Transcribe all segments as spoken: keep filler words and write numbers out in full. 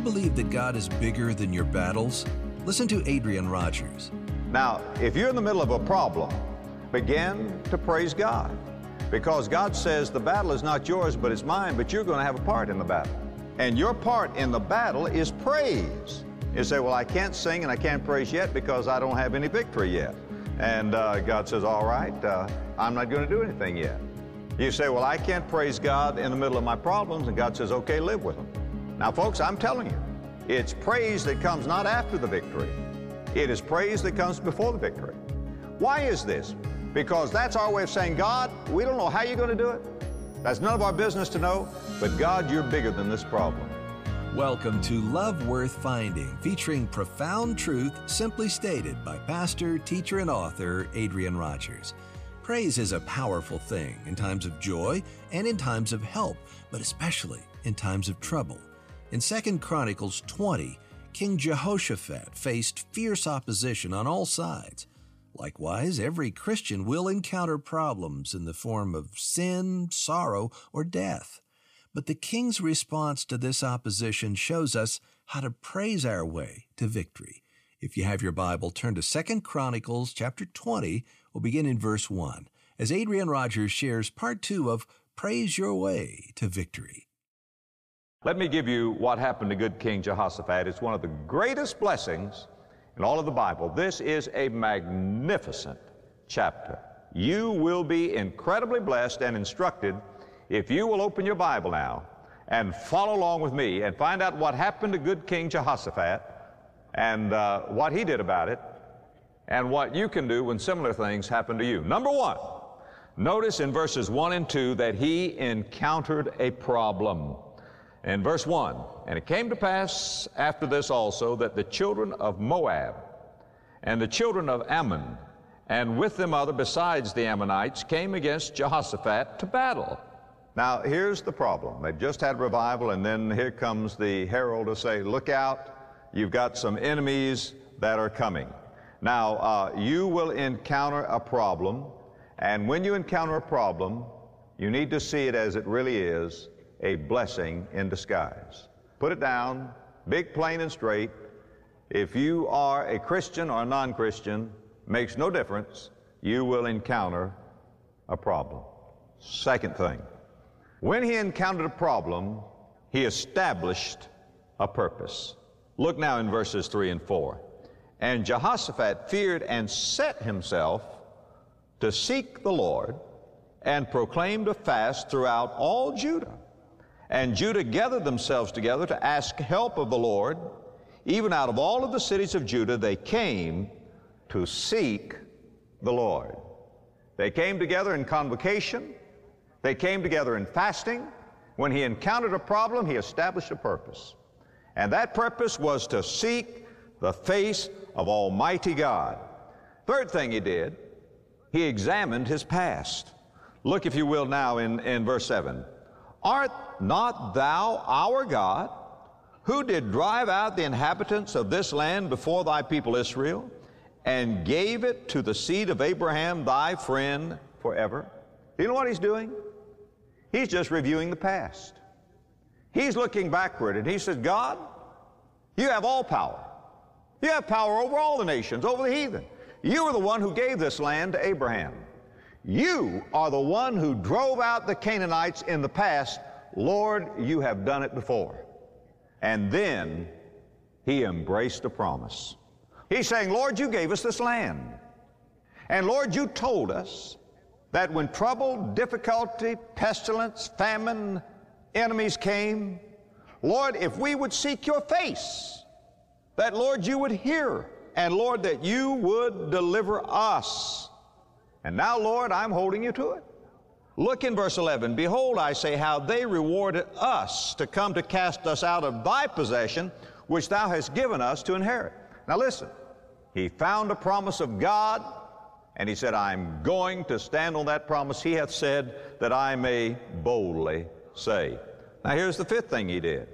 believe that God is bigger than your battles? Listen to Adrian Rogers. Now, if you're in the middle of a problem, begin to praise God, because God says the battle is not yours, but it's mine, but you're going to have a part in the battle. And your part in the battle is praise. You say, well, I can't sing and I can't praise yet because I don't have any victory yet. And uh, God says, all right, uh, I'm not going to do anything yet. You say, well, I can't praise God in the middle of my problems, and God says, okay, live with them. Now, folks, I'm telling you, it's praise that comes not after the victory. It is praise that comes before the victory. Why is this? Because that's our way of saying, God, we don't know how you're going to do it. That's none of our business to know, but God, you're bigger than this problem. Welcome to Love Worth Finding, featuring profound truth simply stated by pastor, teacher, and author Adrian Rogers. Praise is a powerful thing in times of joy and in times of help, but especially in times of trouble. In Second Chronicles twenty, King Jehoshaphat faced fierce opposition on all sides. Likewise, every Christian will encounter problems in the form of sin, sorrow, or death. But the king's response to this opposition shows us how to praise our way to victory. If you have your Bible, turn to Second Chronicles chapter twenty. We'll begin in verse one, as Adrian Rogers shares part two of Praise Your Way to Victory. Let me give you what happened to good King Jehoshaphat. It's one of the greatest blessings in all of the Bible. This is a magnificent chapter. You will be incredibly blessed and instructed if you will open your Bible now and follow along with me and find out what happened to good King Jehoshaphat and uh, what he did about it and what you can do when similar things happen to you. Number one, notice in verses one and two that he encountered a problem. In verse one, and it came to pass after this also that the children of Moab and the children of Ammon and with them other besides the Ammonites came against Jehoshaphat to battle. Now, here's the problem. They've just had revival, and then here comes the herald to say, look out, you've got some enemies that are coming. Now, uh, you will encounter a problem, and when you encounter a problem, you need to see it as it really is, a blessing in disguise. Put it down, big, plain, and straight. If you are a Christian or a non-Christian, makes no difference, you will encounter a problem. Second thing, when he encountered a problem, he established a purpose. Look now in verses three and four. And Jehoshaphat feared and set himself to seek the Lord and proclaimed a fast throughout all Judah. And Judah gathered themselves together to ask help of the Lord. Even out of all of the cities of Judah, they came to seek the Lord. They came together in convocation. They came together in fasting. When he encountered a problem, he established a purpose. And that purpose was to seek the face of Almighty God. Third thing he did, he examined his past. Look, if you will, now in, in verse seven. Art not thou our God, who did drive out the inhabitants of this land before thy people Israel, and gave it to the seed of Abraham thy friend forever? Do you know what he's doing? He's just reviewing the past. He's looking backward, and he says, God, you have all power. You have power over all the nations, over the heathen. You are the one who gave this land to Abraham. You are the one who drove out the Canaanites in the past. Lord, you have done it before. And then he embraced a promise. He's saying, Lord, you gave us this land. And Lord, you told us that when trouble, difficulty, pestilence, famine, enemies came, Lord, if we would seek your face, that, Lord, you would hear, and, Lord, that you would deliver us. And now, Lord, I'm holding you to it. Look in verse eleven. Behold, I say, how they rewarded us to come to cast us out of thy possession, which thou hast given us to inherit. Now listen, he found a promise of God, and he said, I'm going to stand on that promise he hath said, that I may boldly say. Now here's the fifth thing he did.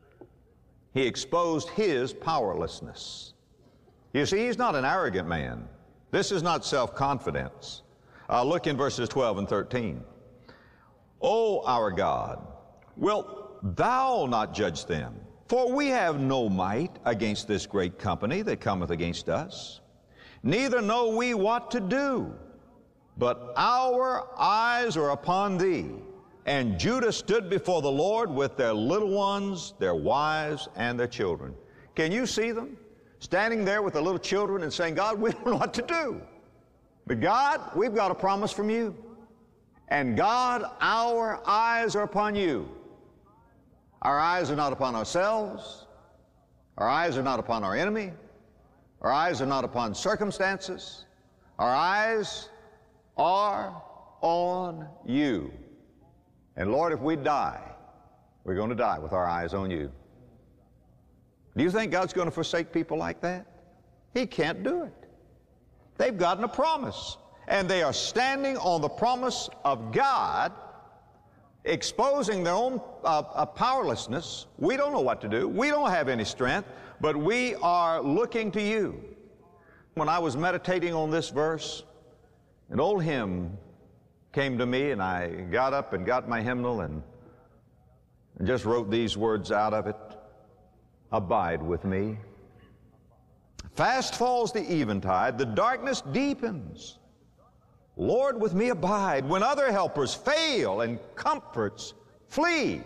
He exposed his powerlessness. You see, he's not an arrogant man. This is not self-confidence. Uh, look in verses twelve and thirteen. O our God, wilt thou not judge them? For we have no might against this great company that cometh against us, neither know we what to do, but our eyes are upon thee. And Judah stood before the Lord with their little ones, their wives, and their children. Can you see them standing there with the little children and saying, God, we don't know what to do. But God, we've got a promise from you. And God, our eyes are upon you. Our eyes are not upon ourselves. Our eyes are not upon our enemy. Our eyes are not upon circumstances. Our eyes are on you. And Lord, if we die, we're going to die with our eyes on you. Do you think God's going to forsake people like that? He can't do it. They've gotten a promise, and they are standing on the promise of God, exposing their own uh, uh, powerlessness. We don't know what to do. We don't have any strength, but we are looking to you. When I was meditating on this verse, an old hymn came to me, and I got up and got my hymnal and, and just wrote these words out of it. Abide with me. Fast falls the eventide, the darkness deepens. Lord, with me abide when other helpers fail and comforts flee.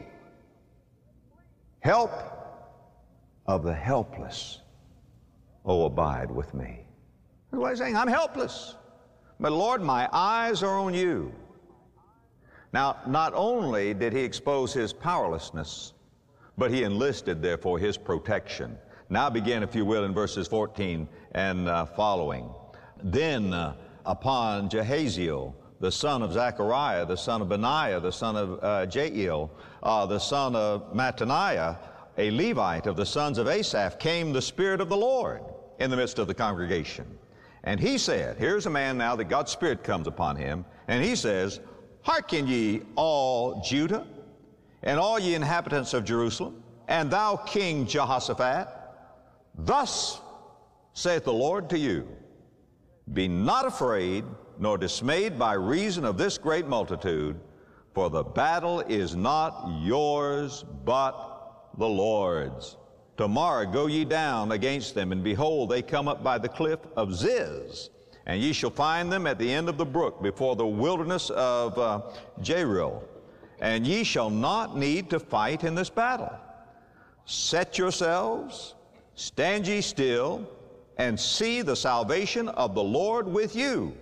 Help of the helpless, oh, abide with me. That's what he's saying. I'm helpless. But Lord, my eyes are on you. Now, not only did he expose his powerlessness, but he enlisted, therefore, his protection. Now begin, if you will, in verses fourteen and uh, following. Then uh, upon Jehaziel, the son of Zechariah, the son of Benaiah, the son of uh, Jael, uh, the son of Mattaniah, a Levite of the sons of Asaph, came the Spirit of the Lord in the midst of the congregation. And he said, here's a man now that God's Spirit comes upon him, and he says, Hearken ye all Judah, and all ye inhabitants of Jerusalem, and thou King Jehoshaphat, thus saith the Lord to you, Be not afraid, nor dismayed by reason of this great multitude, for the battle is not yours, but the Lord's. Tomorrow go ye down against them, and behold, they come up by the cliff of Ziz, and ye shall find them at the end of the brook, before the wilderness of uh, Jeruel. And ye shall not need to fight in this battle. Set yourselves, stand ye still, and see the salvation of the Lord with you.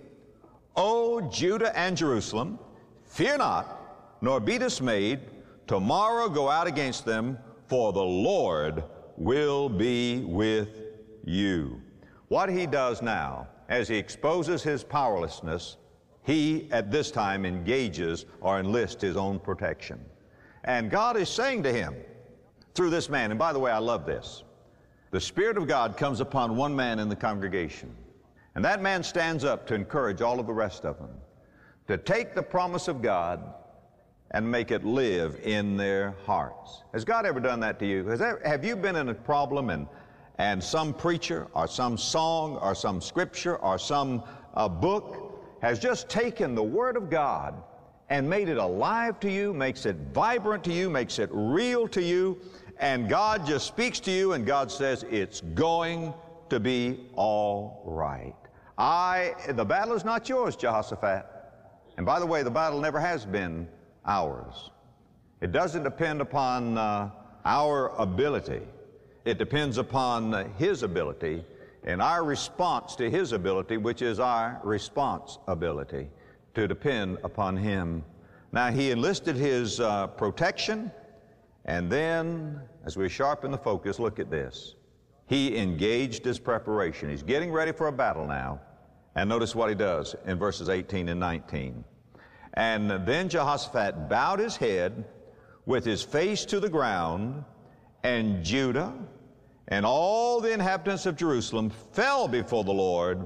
O Judah and Jerusalem, fear not, nor be dismayed. Tomorrow go out against them, for the Lord will be with you. What he does now, as he exposes his powerlessness, he at this time engages or enlists his own protection. And God is saying to him through this man, and by the way, I love this. The Spirit of God comes upon one man in the congregation, and that man stands up to encourage all of the rest of them to take the promise of God and make it live in their hearts. Has God ever done that to you? Has there, have you been in a problem and, and some preacher or some song or some scripture or some uh, book has just taken the Word of God and made it alive to you, makes it vibrant to you, makes it real to you, and God just speaks to you and God says, it's going to be all right. I, the battle is not yours, Jehoshaphat. And by the way, the battle never has been ours. It doesn't depend upon uh, our ability. It depends upon uh, His ability and our response to His ability, which is our responsibility to depend upon Him. Now, He enlisted His uh, protection, and then, as we sharpen the focus, look at this. He engaged His preparation. He's getting ready for a battle now, and notice what He does in verses eighteen and nineteen. And then Jehoshaphat bowed his head with his face to the ground, and Judah and all the inhabitants of Jerusalem fell before the Lord,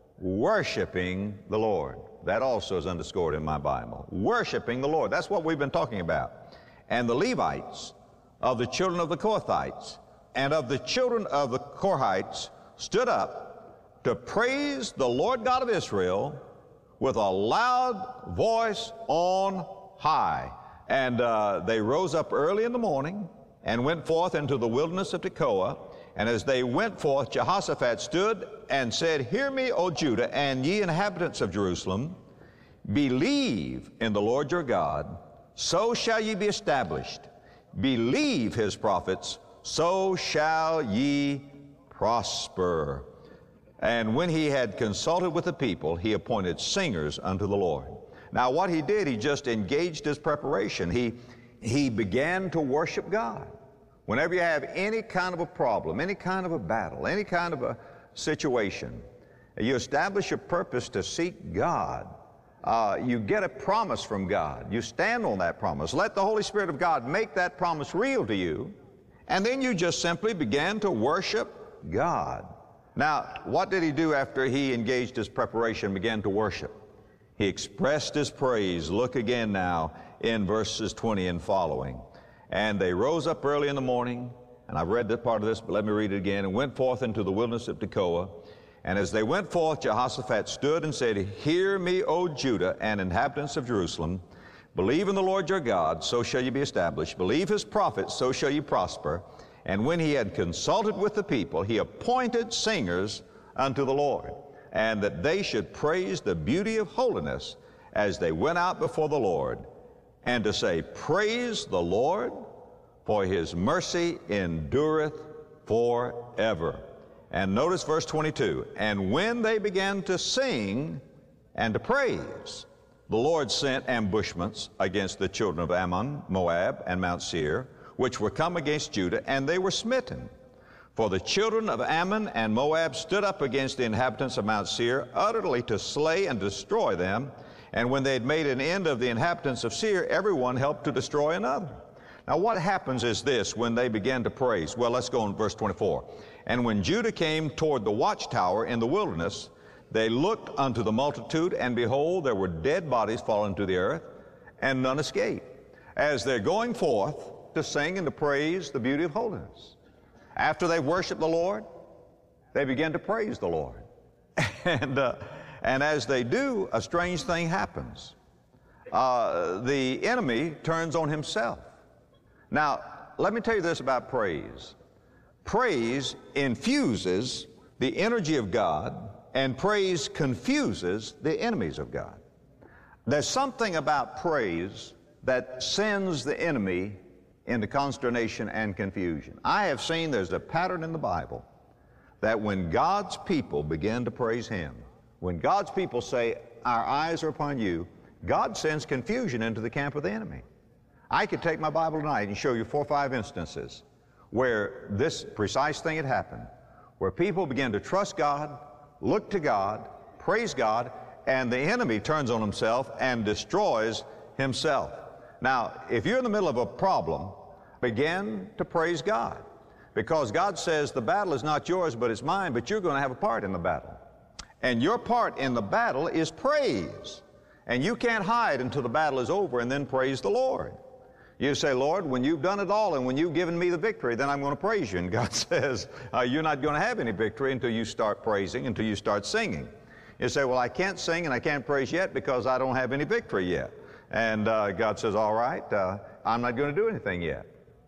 worshiping the Lord. That also is underscored in my Bible. Worshiping the Lord. That's what we've been talking about. And the Levites of the children of the Kohathites and of the children of the Korhites stood up to praise the Lord God of Israel with a loud voice on high. And uh, they rose up early in the morning and went forth into the wilderness of Tekoa. And as they went forth, Jehoshaphat stood and said, Hear me, O Judah, and ye inhabitants of Jerusalem, believe in the Lord your God, so shall ye be established. Believe his prophets, so shall ye prosper. And when he had consulted with the people, he appointed singers unto the Lord. Now what he did, he just engaged his preparation. He, he began to worship God. Whenever you have any kind of a problem, any kind of a battle, any kind of a situation, you establish a purpose to seek God. Uh, you get a promise from God. You stand on that promise. Let the Holy Spirit of God make that promise real to you. And then you just simply began to worship God. Now, what did he do after he engaged his preparation and began to worship? He expressed his praise. Look again now in verses twenty and following. And they rose up early in the morning, and I've read this part of this, but let me read it again, and went forth into the wilderness of Tekoa. And as they went forth, Jehoshaphat stood and said, Hear me, O Judah, and inhabitants of Jerusalem. Believe in the Lord your God, so shall ye be established. Believe his prophets, so shall ye prosper. And when he had consulted with the people, he appointed singers unto the Lord, and that they should praise the beauty of holiness as they went out before the Lord, and to say, Praise the Lord, for his mercy endureth forever. And notice verse twenty-two, And when they began to sing and to praise, the Lord sent ambushments against the children of Ammon, Moab, and Mount Seir, which were come against Judah, and they were smitten. For the children of Ammon and Moab stood up against the inhabitants of Mount Seir, utterly to slay and destroy them. And when they had made an end of the inhabitants of Seir, everyone helped to destroy another. Now what happens is this when they began to praise. Well, let's go on verse twenty-four. And when Judah came toward the watchtower in the wilderness, they looked unto the multitude, and behold, there were dead bodies fallen to the earth, and none escaped. As they're going forth to sing and to praise the beauty of holiness. After they worship the Lord, they begin to praise the Lord. and, uh, and as they do, a strange thing happens. Uh, the enemy turns on himself. Now, let me tell you this about praise. Praise infuses the energy of God, and praise confuses the enemies of God. There's something about praise that sends the enemy into consternation and confusion. I have seen there's a pattern in the Bible that when God's people begin to praise him, when God's people say, Our eyes are upon you, God sends confusion into the camp of the enemy. I could take my Bible tonight and show you four or five instances where this precise thing had happened, where people begin to trust God, look to God, praise God, and the enemy turns on himself and destroys himself. Now, if you're in the middle of a problem, begin to praise God, because God says the battle is not yours, but it's mine, but you're going to have a part in the battle. And your part in the battle is praise. And you can't hide until the battle is over and then praise the Lord. You say, Lord, when you've done it all and when you've given me the victory, then I'm going to praise you. And God says, uh, you're not going to have any victory until you start praising, until you start singing. You say, well, I can't sing and I can't praise yet because I don't have any victory yet. And uh, God says, all right, uh, I'm not going to do anything yet.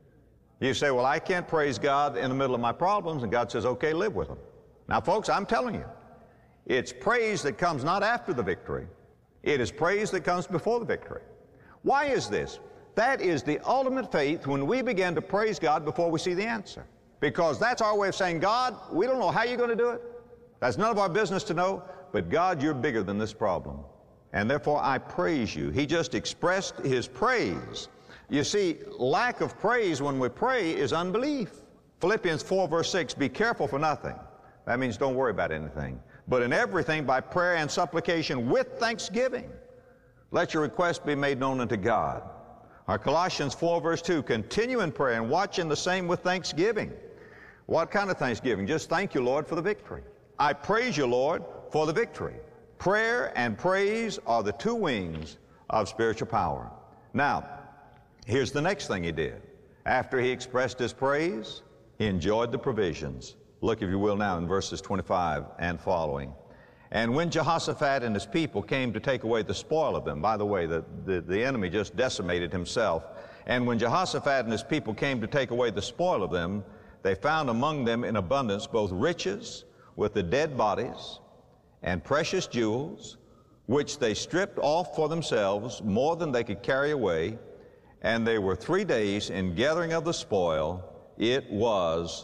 You say, well, I can't praise God in the middle of my problems. And God says, okay, live with them. Now, folks, I'm telling you, it's praise that comes not after the victory. It is praise that comes before the victory. Why is this? That is the ultimate faith when we begin to praise God before we see the answer. Because that's our way of saying, God, we don't know how you're going to do it. That's none of our business to know. But God, you're bigger than this problem. And therefore I praise you. He just expressed his praise. You see, lack of praise when we pray is unbelief. Philippians four verse six, be careful for nothing. That means don't worry about anything. But in everything by prayer and supplication with thanksgiving, let your requests be made known unto God. Our Colossians four verse two, continue in prayer and watch in the same with thanksgiving. What kind of thanksgiving? Just thank you, Lord, for the victory. I praise you, Lord, for the victory. Prayer and praise are the two wings of spiritual power. Now, here's the next thing he did. After he expressed his praise, he enjoyed the provisions. Look, if you will, now in verses twenty-five and following. And when Jehoshaphat and his people came to take away the spoil of them, by the way, the, the, the enemy just decimated himself And when Jehoshaphat and his people came to take away the spoil of them, they found among them in abundance both riches with the dead bodies and precious jewels, which they stripped off for themselves more than they could carry away. And they were three days in gathering of the spoil. It was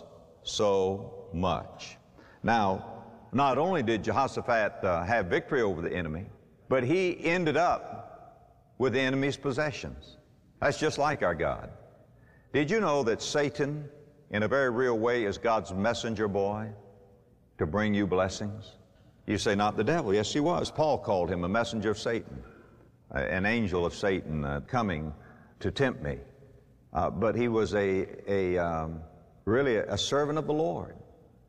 so much. Now, not only did Jehoshaphat uh, have victory over the enemy, but he ended up with the enemy's possessions. That's just like our God. Did you know that Satan, in a very real way, is God's messenger boy to bring you blessings? You say, not the devil. Yes, he was. Paul called him a messenger of Satan, an angel of Satan uh, coming to tempt me. Uh, but he was a, a um, really a servant of the Lord.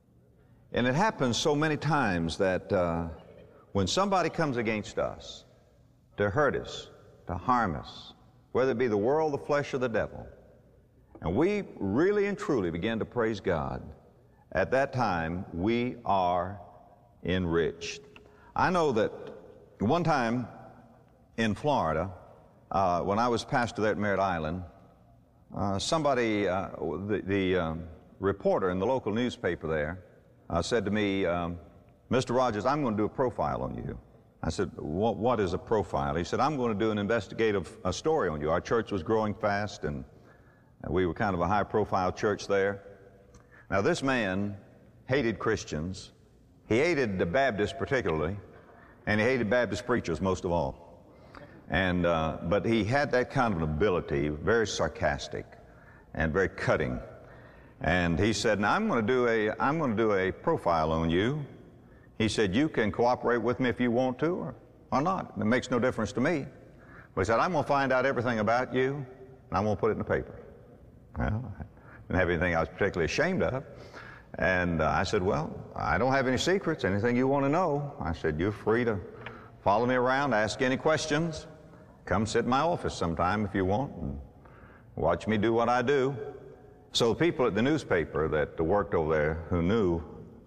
And it happens so many times that uh, when somebody comes against us to hurt us, to harm us, whether it be the world, the flesh, or the devil, and we really and truly begin to praise God, at that time we are enriched. I know that one time in Florida, uh, when I was pastor there at Merritt Island, uh, somebody, uh, the, the um, reporter in the local newspaper there, uh, said to me, um, Mister Rogers, I'm going to do a profile on you. I said, what, what is a profile? He said, I'm going to do an investigative uh, story on you. Our church was growing fast, and we were kind of a high-profile church there. Now, this man hated Christians. He hated the Baptists particularly, and he hated Baptist preachers most of all. And, uh, but he had that kind of an ability, very sarcastic and very cutting. And he said, now I'm going to do a, I'm going to do a profile on you. He said, you can cooperate with me if you want to or, or not. It makes no difference to me. But he said, I'm going to find out everything about you, and I'm going to put it in the paper. Well, I didn't have anything I was particularly ashamed of. And uh, I said, well, I don't have any secrets. Anything you want to know? I said, you're free to follow me around, ask any questions. Come sit in my office sometime if you want, and watch me do what I do. So the people at the newspaper that worked over there who knew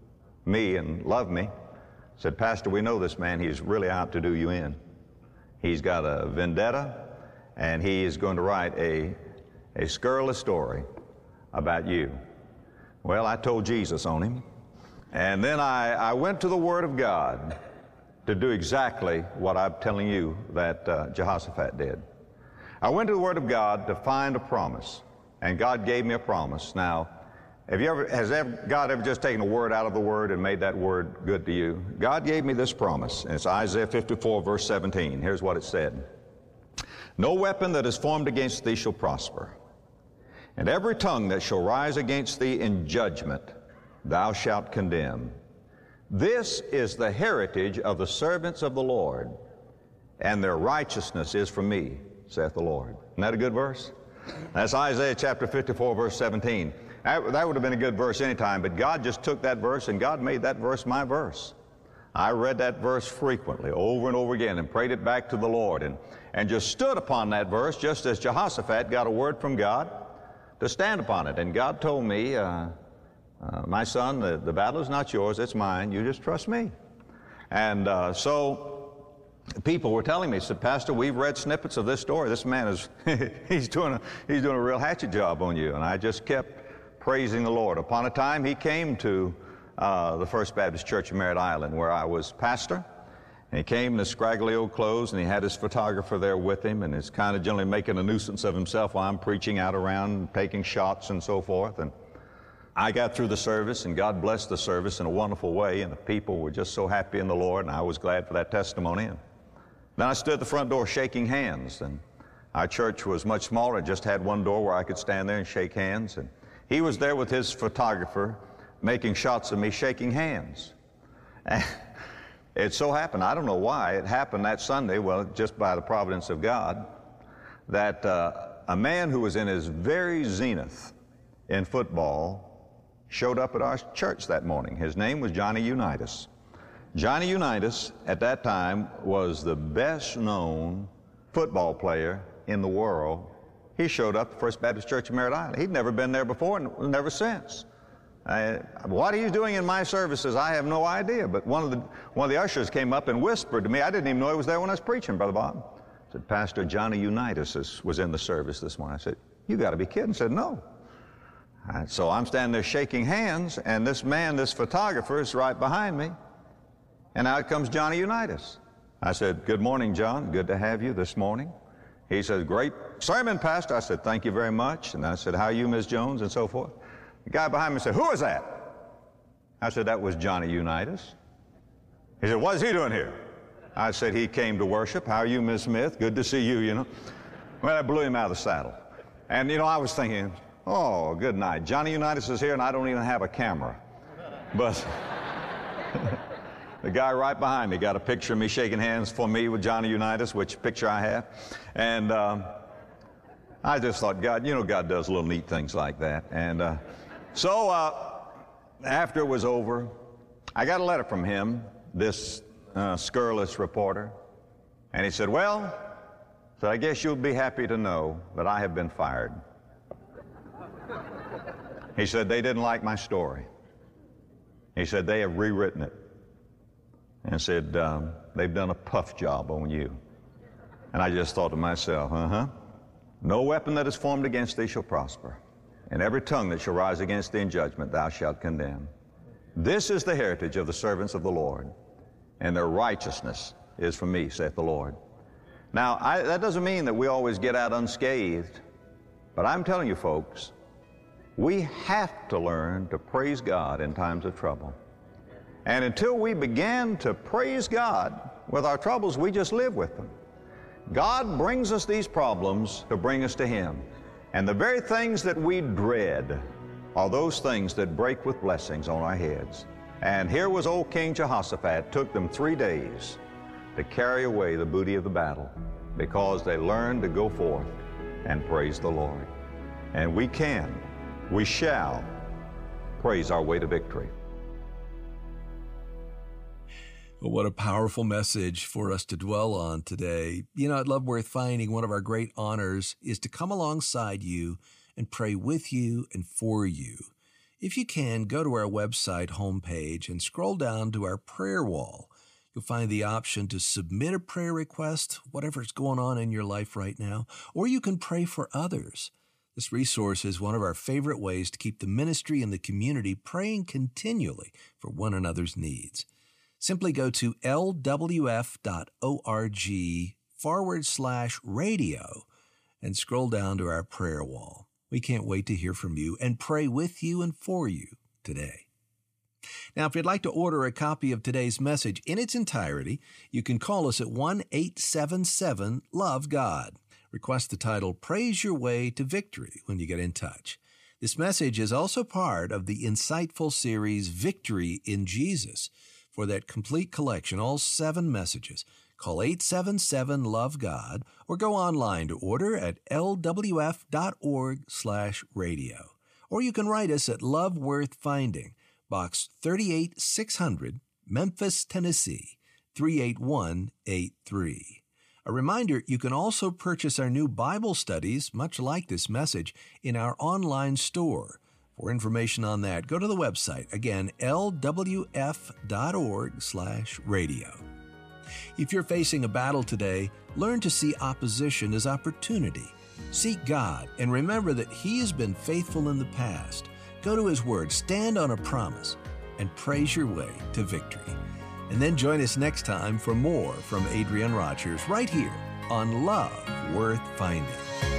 me and loved me said, Pastor, we know this man. He's really out to do you in. He's got a vendetta, and he is going to write a, a scurrilous story about you. Well, I told Jesus on him, and then I, I went to the Word of God to do exactly what I'm telling you that uh, Jehoshaphat did. I went to the Word of God to find a promise, and God gave me a promise. Now, have you ever, has ever, God ever just taken a word out of the Word and made that word good to you? God gave me this promise, and it's Isaiah fifty-four, verse seventeen. Here's what it said. No weapon that is formed against thee shall prosper, and every tongue that shall rise against thee in judgment thou shalt condemn. This is the heritage of the servants of the Lord, and their righteousness is from me, saith the Lord. Isn't that a good verse? That's Isaiah chapter fifty-four, verse seventeen. That, that would have been a good verse anytime, but God just took that verse, and God made that verse my verse. I read that verse frequently, over and over again, and prayed it back to the Lord, and, and just stood upon that verse, just as Jehoshaphat got a word from God to stand upon it. And God told me, uh, uh, my son, the, the battle is not yours, it's mine. You just trust me. And uh, so people were telling me, said, Pastor, we've read snippets of this story. This man is, he's doing a, he's doing a real hatchet job on you. And I just kept praising the Lord. Upon a time, he came to uh, the First Baptist Church of Merritt Island, where I was pastor. And he came in his scraggly old clothes, and he had his photographer there with him, and is kind of generally making a nuisance of himself while I'm preaching out around, taking shots and so forth. And I got through the service, and God blessed the service in a wonderful way, and the people were just so happy in the Lord, and I was glad for that testimony. And then I stood at the front door shaking hands, and our church was much smaller. It just had one door where I could stand there and shake hands. And he was there with his photographer making shots of me shaking hands. And it so happened, I don't know why, it happened that Sunday, well, just by the providence of God, that uh, a man who was in his very zenith in football showed up at our church that morning. His name was Johnny Unitas. Johnny Unitas, at that time, was the best-known football player in the world. He showed up at the First Baptist Church of Merritt Island. He'd never been there before and never since. Uh, what he's doing in my services, I have no idea. But one of the one of the ushers came up and whispered to me. I didn't even know he was there when I was preaching, Brother Bob. Said, Pastor Johnny Unitas is, was in the service this morning. I said, "You got to be kidding." I said, "No." And so I'm standing there shaking hands, and this man, this photographer, is right behind me. And out comes Johnny Unitas. I said, "Good morning, John. Good to have you this morning." He said, "Great sermon, Pastor." I said, "Thank you very much." And I said, "How are you, Miz Jones?" and so forth. The guy behind me said, "Who is that?" I said, "That was Johnny Unitas." He said, "What is he doing here?" I said, "He came to worship. How are you, Miz Smith? Good to see you, you know." Well, I blew him out of the saddle. And, you know, I was thinking, oh, good night. Johnny Unitas is here, and I don't even have a camera. But the guy right behind me got a picture of me shaking hands for me with Johnny Unitas, which picture I have. And um, I just thought, God, you know, God does little neat things like that. And uh, so uh, after it was over, I got a letter from him, this uh, scurrilous reporter. And he said, "Well," so "I guess you'll be happy to know that I have been fired." He said, "They didn't like my story." He said, "They have rewritten it." And said, um, "They've done a puff job on you." And I just thought to myself, uh-huh. "No weapon that is formed against thee shall prosper, and every tongue that shall rise against thee in judgment thou shalt condemn. This is the heritage of the servants of the Lord, and their righteousness is from me, saith the Lord." Now, I, that doesn't mean that we always get out unscathed, but I'm telling you, folks, we have to learn to praise God in times of trouble. And until we begin to praise God with our troubles, we just live with them. God brings us these problems to bring us to Him. And the very things that we dread are those things that break with blessings on our heads. And here was old King Jehoshaphat. It took them three days to carry away the booty of the battle because they learned to go forth and praise the Lord. And we can, we shall praise our way to victory. Well, what a powerful message for us to dwell on today. You know, at Love Worth Finding, one of our great honors is to come alongside you and pray with you and for you. If you can, go to our website homepage and scroll down to our prayer wall. You'll find the option to submit a prayer request, whatever's going on in your life right now, or you can pray for others. This resource is one of our favorite ways to keep the ministry and the community praying continually for one another's needs. Simply go to lwf.org forward slash radio and scroll down to our prayer wall. We can't wait to hear from you and pray with you and for you today. Now, if you'd like to order a copy of today's message in its entirety, you can call us at one eight seven seven love God. Request the title, Praise Your Way to Victory, when you get in touch. This message is also part of the insightful series, Victory in Jesus. For that complete collection, all seven messages, call eight seven seven love God or go online to order at lwf.org slash radio. Or you can write us at Love Worth Finding, Box thirty-eight six hundred, Memphis, Tennessee, three eight one eight three. A reminder, you can also purchase our new Bible studies, much like this message, in our online store. For information on that, go to the website, again, lwf.org slash radio. If you're facing a battle today, learn to see opposition as opportunity. Seek God and remember that He has been faithful in the past. Go to His Word, stand on a promise, and praise your way to victory. And then join us next time for more from Adrian Rogers right here on Love Worth Finding.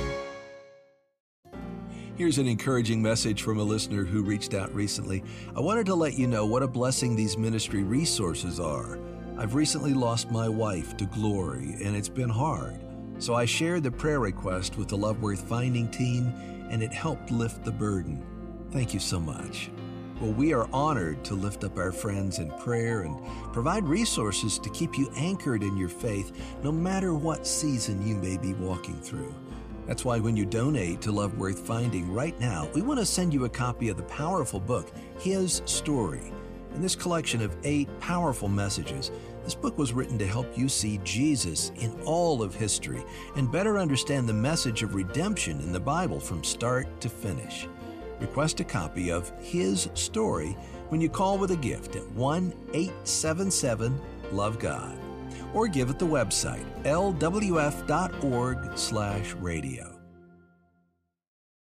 Here's an encouraging message from a listener who reached out recently. I wanted to let you know what a blessing these ministry resources are. I've recently lost my wife to glory, and it's been hard. So I shared the prayer request with the Love Worth Finding team, and it helped lift the burden. Thank you so much. Well, we are honored to lift up our friends in prayer and provide resources to keep you anchored in your faith, no matter what season you may be walking through. That's why when you donate to Love Worth Finding right now, we want to send you a copy of the powerful book, His Story. In this collection of eight powerful messages, this book was written to help you see Jesus in all of history and better understand the message of redemption in the Bible from start to finish. Request a copy of His Story when you call with a gift at one eight seven seven love God. Or give at the website, lwf.org slash radio.